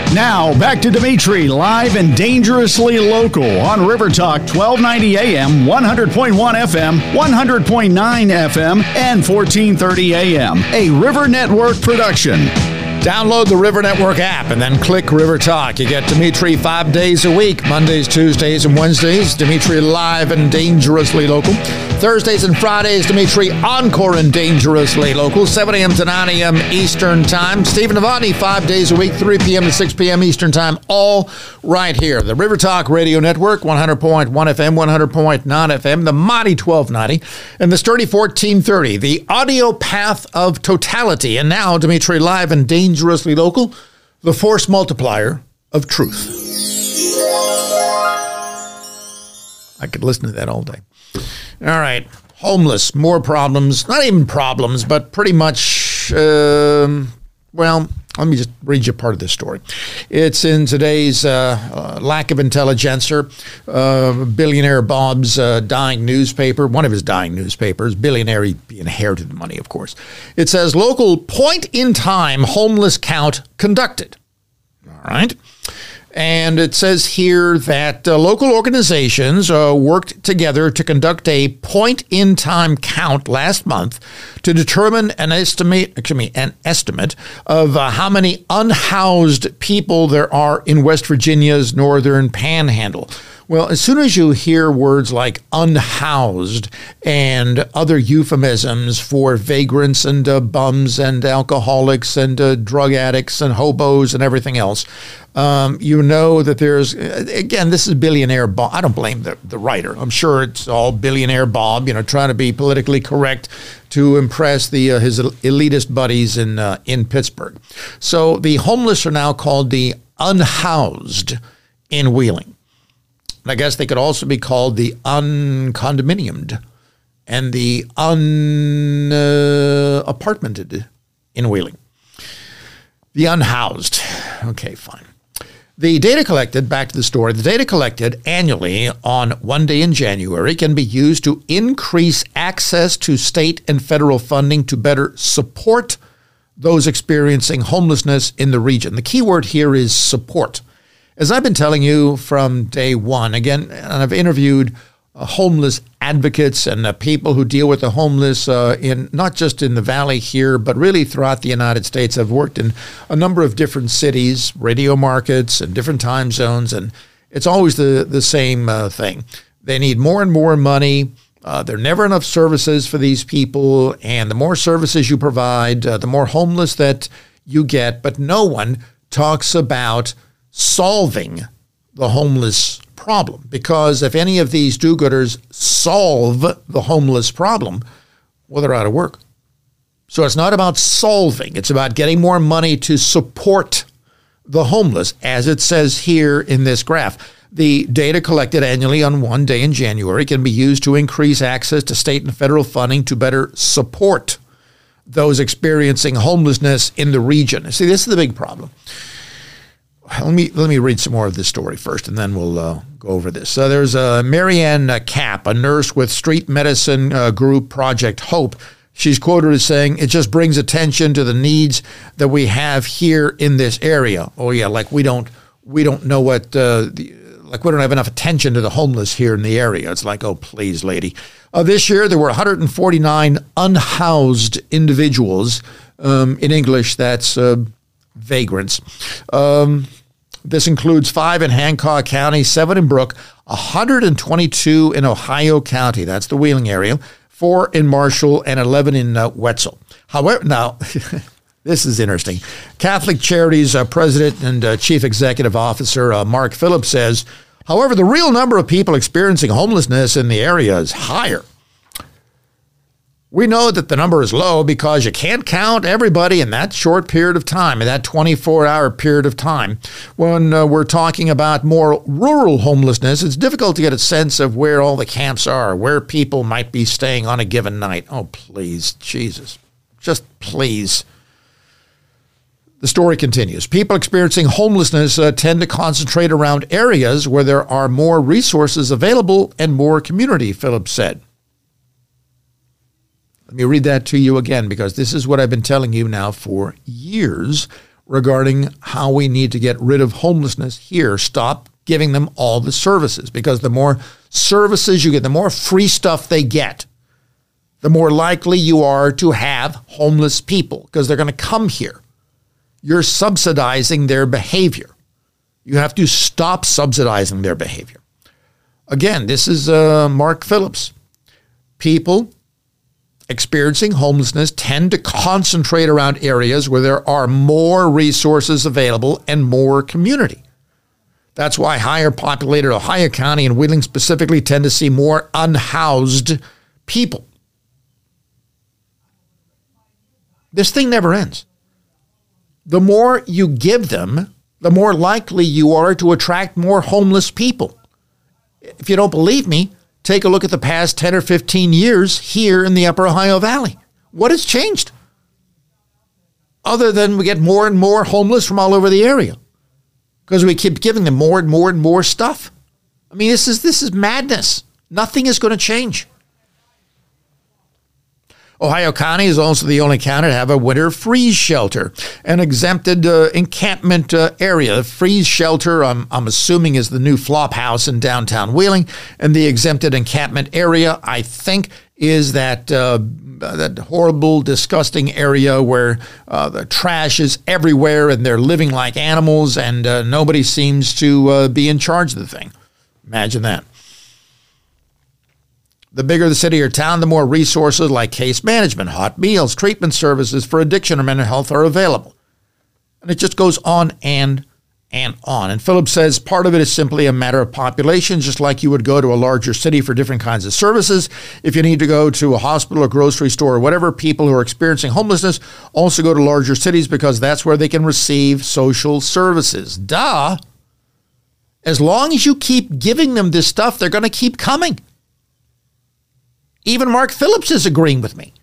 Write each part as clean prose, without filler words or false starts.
Now, back to Dimitri, live and dangerously local on River Talk, 1290 AM, 100.1 FM, 100.9 FM, and 1430 AM. A River Network production. Download the River Network app and then click River Talk. You get Dimitri 5 days a week, Mondays, Tuesdays, and Wednesdays. Dimitri live and dangerously local. Thursdays and Fridays, Dimitri encore and dangerously local, 7 a.m. to 9 a.m. Eastern Time. Stephen Novotny, 5 days a week, 3 p.m. to 6 p.m. Eastern Time, all right here. The River Talk Radio Network, 100.1 FM, 100.9 FM, the mighty 1290, and the sturdy 1430, the audio path of totality. And now, Dimitri live and dangerously local, the force multiplier of truth. I could listen to that all day. All right. Homeless, more problems. Not even problems, but pretty much, well, let me just read you part of this story. It's in today's lack of intelligentsia, billionaire Bob's dying newspaper, one of his dying newspapers, billionaire, he inherited the money, of course. It says, local point-in-time homeless count conducted. All right. And it says here that local organizations worked together to conduct a point-in-time count last month to determine an estimate of how many unhoused people there are in West Virginia's northern panhandle. Well, as soon as you hear words like unhoused and other euphemisms for vagrants and bums and alcoholics and drug addicts and hobos and everything else, you know that there's, again, this is billionaire Bob. I don't blame the writer. I'm sure it's all billionaire Bob, trying to be politically correct to impress his elitist buddies in Pittsburgh. So the homeless are now called the unhoused in Wheeling. I guess they could also be called the uncondominiumed and the unapartmented in Wheeling. The unhoused. Okay, fine. The data collected, back to the story, the data collected annually on one day in January can be used to increase access to state and federal funding to better support those experiencing homelessness in the region. The key word here is support. As I've been telling you from day one, again, and I've interviewed homeless advocates and people who deal with the homeless in not just in the Valley here, but really throughout the United States. I've worked in a number of different cities, radio markets, and different time zones, and it's always the same thing. They need more and more money. There are never enough services for these people, and the more services you provide, the more homeless that you get, but no one talks about solving the homeless problem, because if any of these do-gooders solve the homeless problem, well, they're out of work. So it's not about solving. It's about getting more money to support the homeless, as it says here in this graph. The data collected annually on one day in January can be used to increase access to state and federal funding to better support those experiencing homelessness in the region. See, this is the big problem. Let me read some more of this story first, and then we'll go over this. So there's Marianne Kapp, a nurse with street medicine group Project Hope. She's quoted as saying, "It just brings attention to the needs that we have here in this area." Oh yeah, like we don't know what like we don't have enough attention to the homeless here in the area. It's like, oh please, lady. This year there were 149 unhoused individuals. In English, that's vagrants. This includes 5 in Hancock County, 7 in Brooke, 122 in Ohio County, that's the Wheeling area, 4 in Marshall, and 11 in Wetzel. However, now, this is interesting. Catholic Charities President and Chief Executive Officer Mark Phillips says, however, the real number of people experiencing homelessness in the area is higher. We know that the number is low because you can't count everybody in that short period of time, in that 24-hour period of time. When we're talking about more rural homelessness, it's difficult to get a sense of where all the camps are, where people might be staying on a given night. Oh, please, Jesus, just please. The story continues. People experiencing homelessness tend to concentrate around areas where there are more resources available and more community, Phillips said. Let me read that to you again, because this is what I've been telling you now for years. regarding how we need to get rid of homelessness here. Stop giving them all the services, because the more services you get, the more free stuff they get, the more likely you are to have homeless people, because they're going to come here. You're subsidizing their behavior. You have to stop subsidizing their behavior. Again, this is Mark Phillips. People experiencing homelessness tend to concentrate around areas where there are more resources available and more community. That's why higher populated Ohio County and Wheeling specifically tend to see more unhoused people. This thing never ends. The more you give them, the more likely you are to attract more homeless people. If you don't believe me, take a look at the past 10 or 15 years here in the Upper Ohio Valley. What has changed? Other than we get more and more homeless from all over the area because we keep giving them more and more and more stuff. I mean, this is madness. Nothing is going to change. Ohio County is also the only county to have a winter freeze shelter, an exempted encampment area. The freeze shelter, I'm assuming, is the new flop house in downtown Wheeling, and the exempted encampment area, I think, is that horrible, disgusting area where the trash is everywhere and they're living like animals, and nobody seems to be in charge of the thing. Imagine that. The bigger the city or town, the more resources like case management, hot meals, treatment services for addiction or mental health are available. And it just goes on and on. And Phillips says part of it is simply a matter of population, just like you would go to a larger city for different kinds of services. If you need to go to a hospital or grocery store or whatever, people who are experiencing homelessness also go to larger cities because that's where they can receive social services. Duh. As long as you keep giving them this stuff, they're going to keep coming. Even Mark Phillips is agreeing with me.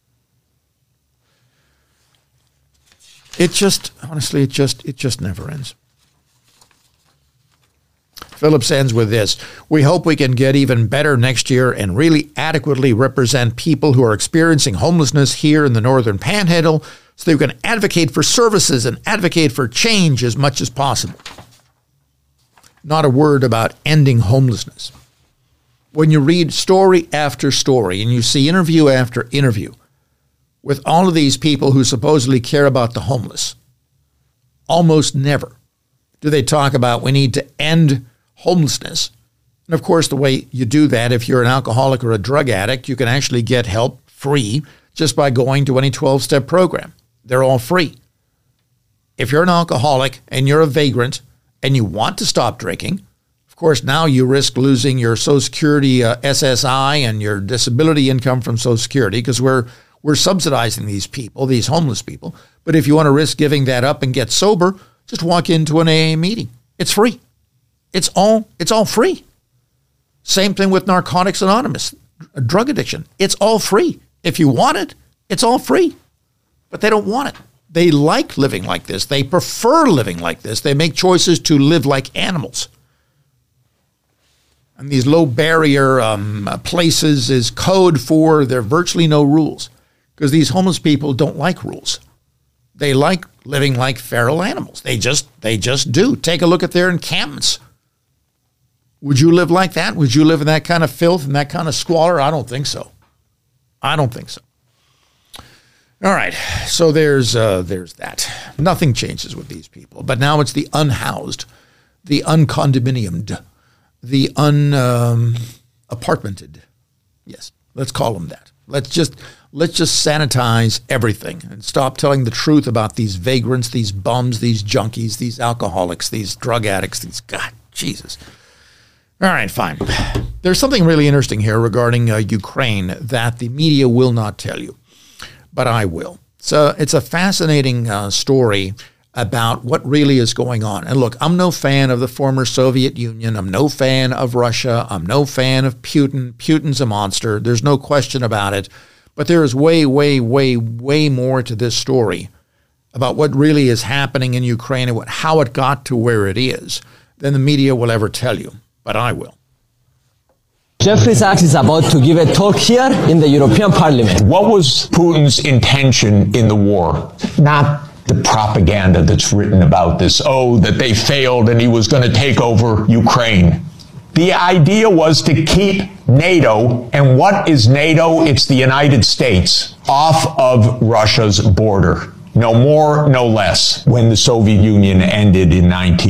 It just never ends. Phillips ends with this. We hope we can get even better next year and really adequately represent people who are experiencing homelessness here in the Northern Panhandle so that we can advocate for services and advocate for change as much as possible. Not a word about ending homelessness. When you read story after story and you see interview after interview with all of these people who supposedly care about the homeless, almost never do they talk about we need to end homelessness. And of course, the way you do that, if you're an alcoholic or a drug addict, you can actually get help free just by going to any 12-step program. They're all free. If you're an alcoholic and you're a vagrant and you want to stop drinking, of course, now you risk losing your Social Security SSI and your disability income from Social Security because we're subsidizing these people, these homeless people. But if you want to risk giving that up and get sober, just walk into an AA meeting. It's free. It's all free. Same thing with Narcotics Anonymous, drug addiction. It's all free. If you want it, it's all free. But they don't want it. They like living like this. They prefer living like this. They make choices to live like animals. And these low barrier places is code for there are virtually no rules because these homeless people don't like rules. They like living like feral animals. They just do. Take a look at their encampments. Would you live like that? Would you live in that kind of filth and that kind of squalor? I don't think so. I don't think so. All right. So there's that. Nothing changes with these people. But now it's the unhoused, the uncondominiumed, the unapartmented. Yes, let's call them that. Let's just sanitize everything and stop telling the truth about these vagrants, these bums, these junkies, these alcoholics, these drug addicts, these, God, Jesus. All right, fine. There's something really interesting here regarding Ukraine that the media will not tell you, but I will. So it's a fascinating story about what really is going on. And look, I'm no fan of the former Soviet Union. I'm no fan of Russia. I'm no fan of Putin. Putin's a monster. There's no question about it. But there is way, way, way, way more to this story about what really is happening in Ukraine and how it got to where it is than the media will ever tell you. But I will. Jeffrey Sachs is about to give a talk here in the European Parliament. What was Putin's intention in the war? Not the propaganda that's written about this. Oh, that they failed and he was going to take over Ukraine. The idea was to keep NATO, and what is NATO? It's the United States, off of Russia's border. No more, no less. When the Soviet Union ended in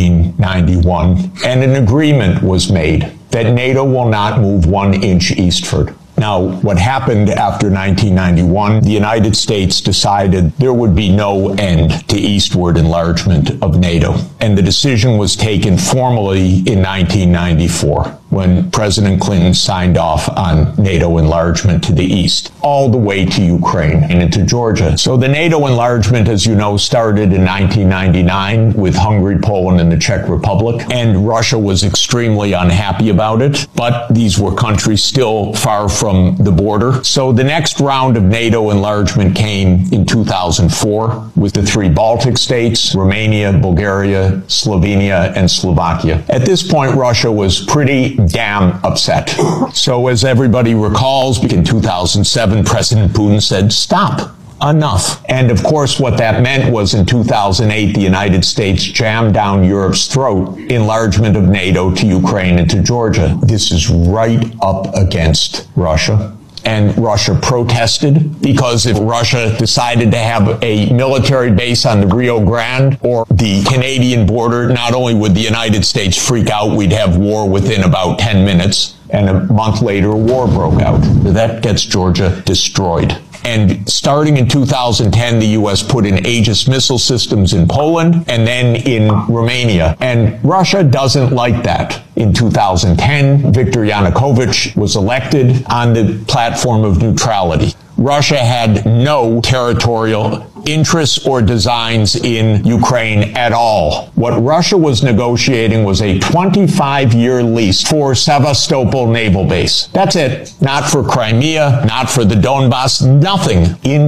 1991, and an agreement was made that NATO will not move 1 inch eastward. Now, what happened after 1991, the United States decided there would be no end to eastward enlargement of NATO. And the decision was taken formally in 1994, when President Clinton signed off on NATO enlargement to the east, all the way to Ukraine and into Georgia. So the NATO enlargement, as you know, started in 1999 with Hungary, Poland, and the Czech Republic. And Russia was extremely unhappy about it. But these were countries still far from the border. So the next round of NATO enlargement came in 2004 with the 3 Baltic states, Romania, Bulgaria, Slovenia, and Slovakia. At this point, Russia was pretty damn upset. So as everybody recalls, in 2007, President Putin said, stop. Enough. And of course, what that meant was in 2008, the United States jammed down Europe's throat, enlargement of NATO to Ukraine and to Georgia. This is right up against Russia. And Russia protested, because if Russia decided to have a military base on the Rio Grande or the Canadian border, not only would the United States freak out, we'd have war within about 10 minutes. And a month later, war broke out. That gets Georgia destroyed. And starting in 2010, the U.S. put in Aegis missile systems in Poland and then in Romania. And Russia doesn't like that. In 2010, Viktor Yanukovych was elected on the platform of neutrality. Russia had no territorial interests or designs in Ukraine at all. What Russia was negotiating was a 25-year lease for Sevastopol naval base. That's it. Not for Crimea, not for the Donbass, nothing. In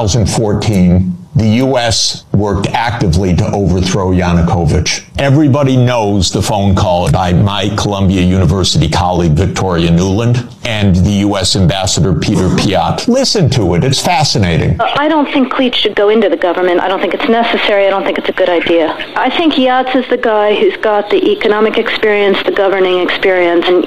2014, the U.S. worked actively to overthrow Yanukovych. Everybody knows the phone call by my Columbia University colleague, Victoria Nuland, and the U.S. Ambassador Peter Piot. Listen to it. It's fascinating. I don't think Cleach should go into the government. I don't think it's necessary. I don't think it's a good idea. I think Yats is the guy who's got the economic experience, the governing experience, and,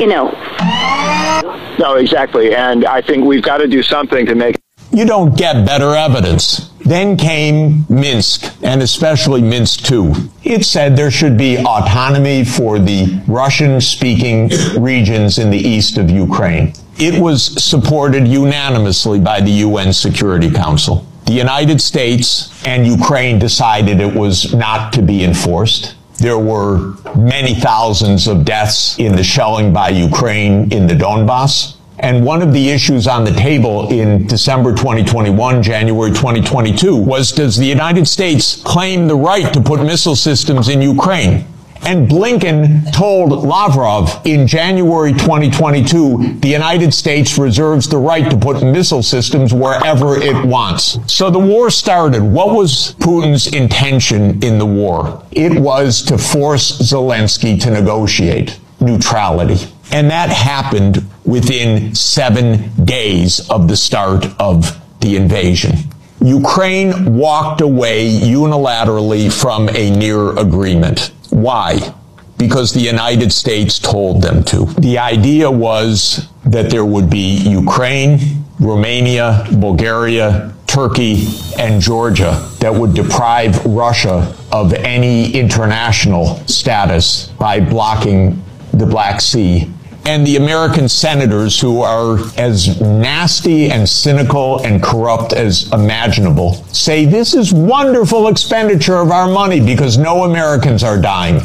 No, exactly. And I think we've got to do something to make... You don't get better evidence. Then came Minsk, and especially Minsk II. It said there should be autonomy for the Russian-speaking regions in the east of Ukraine. It was supported unanimously by the UN Security Council. The United States and Ukraine decided it was not to be enforced. There were many thousands of deaths in the shelling by Ukraine in the Donbass. And one of the issues on the table in December 2021, January 2022, was, does the United States claim the right to put missile systems in Ukraine? And Blinken told Lavrov in January 2022, the United States reserves the right to put missile systems wherever it wants. So the war started. What was Putin's intention in the war? It was to force Zelensky to negotiate neutrality. And that happened within 7 days of the start of the invasion. Ukraine walked away unilaterally from a near agreement. Why? Because the United States told them to. The idea was that there would be Ukraine, Romania, Bulgaria, Turkey, and Georgia that would deprive Russia of any international status by blocking the Black Sea. And the American senators, who are as nasty and cynical and corrupt as imaginable, say this is wonderful expenditure of our money because no Americans are dying.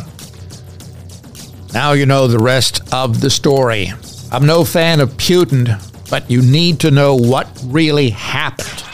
Now you know the rest of the story. I'm no fan of Putin, but you need to know what really happened.